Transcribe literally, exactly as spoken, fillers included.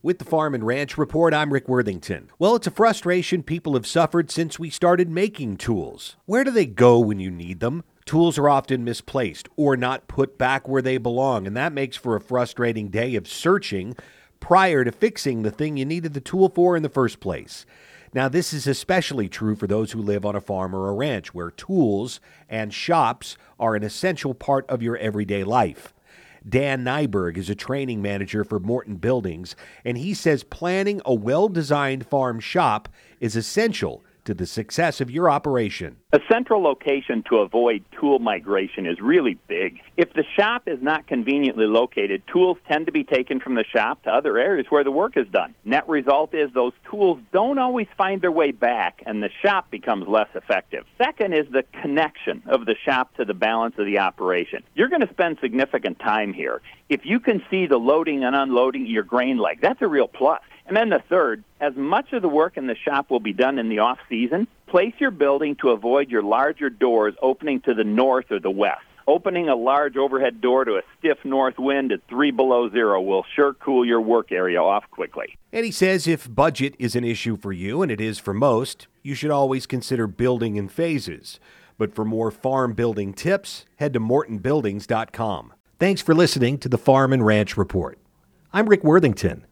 With the Farm and Ranch Report, I'm Rick Worthington. Well, it's a frustration people have suffered since we started making tools. Where do they go when you need them? Tools are often misplaced or not put back where they belong, and that makes for a frustrating day of searching prior to fixing the thing you needed the tool for in the first place. Now, this is especially true for those who live on a farm or a ranch, where tools and shops are an essential part of your everyday life. Dan Nyberg is a training manager for Morton Buildings, and he says planning a well-designed farm shop is essential to the success of your operation. A central location to avoid tool migration is really big. If the shop is not conveniently located, tools tend to be taken from the shop to other areas where the work is done. Net result is those tools don't always find their way back, and the shop becomes less effective. Second is the connection of the shop to the balance of the operation. You're going to spend significant time here. If you can see the loading and unloading your grain leg, that's a real plus. And then the third, as much of the work in the shop will be done in the off-season, place your building to avoid your larger doors opening to the north or the west. Opening a large overhead door to a stiff north wind at three below zero will sure cool your work area off quickly. And he says if budget is an issue for you, and it is for most, you should always consider building in phases. But for more farm building tips, head to morton buildings dot com. Thanks for listening to the Farm and Ranch Report. I'm Rick Worthington.